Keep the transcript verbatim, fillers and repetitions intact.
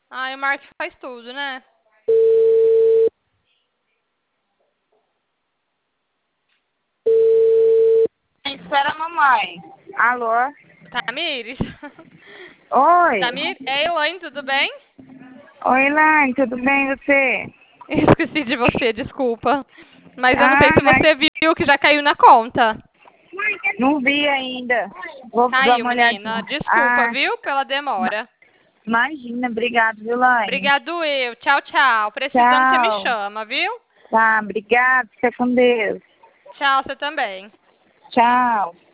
Ah, o Mark faz tudo, né? Espera a mamãe. Alô? Tamires? Oi. Tamir? É Elaine, tudo bem? Oi, Elaine, tudo bem você? Esqueci de você, desculpa. Mas eu não sei Ah, se mas você viu que já caiu na conta. não vi ainda. Vou dar Caiu, uma menina. olhadinha. Desculpa, Ah, viu, pela ma- demora. imagina, obrigado, viu, Elaine? Obrigado eu. Tchau, tchau. Precisando, você me Tchau. chama, viu? Tá, obrigado, fica com Deus. Tchau, você também. Tchau.